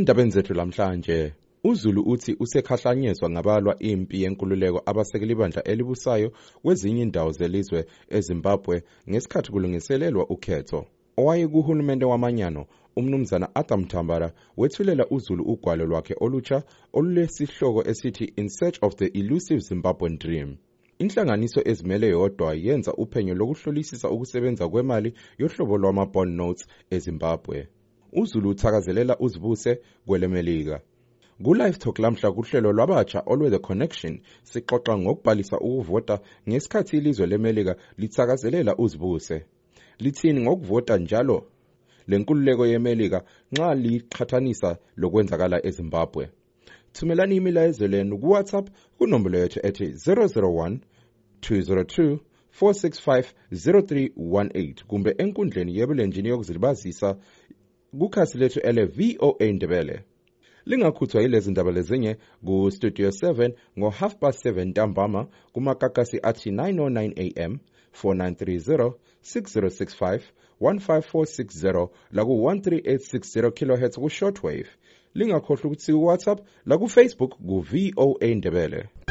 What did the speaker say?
Endabeni zethu lamhlanje, uZulu uthi usekhahlanyezwa ngabalwa impi yenkululeko abasekeli ibandla elibusayo kwezinye indawo zelizwe eZimbabwe ngesikhathi kulungiselelwa ukhetho. Owayekuhulumende wamanyano, umnumzana Adam Tambara wethulela uZulu ugwalo lwakhe olutsha olulesihloko esithi In Search of the Elusive Zimbabwean Dream. Inhlanganiso ezimele yodwa yenza uphenyo lokuhlolisisa ukusebenza kwemali yohlobo lwama-bond notes eZimbabwe. uZulu uthakazelela uzibuse kwelemelika. Ku-Live Talk lamhla kuhlelo lwabatsha olwe-The Connection sixoxa ngokubhalisa ukuvota ngesikhathi ilizwe lemelika lithakazelela uzibuse. Lithini ngokuvota njalo lenkululeko yemelika nxa liqhathanisa lokwenzakala eZimbabwe? Thumelani imilayezo lenu ku-WhatsApp kunombolo yethu ethi 001 202 465 0318 kumbe enkundleni yebulenjini yokuzilibazisa kukhasi lethu ele-VOA Ndebele. Lingakhuthwa yilezi ndaba lezinye ku-Studio 7 ngo-7:30 ntambama kumakakasi athi 9:09 AM, 4930 6065 15460 laku-13860 kHz ku-shortwave. Lingakhohlwa ukuthi ku-WhatsApp laku-Facebook ku-VOA Ndebele.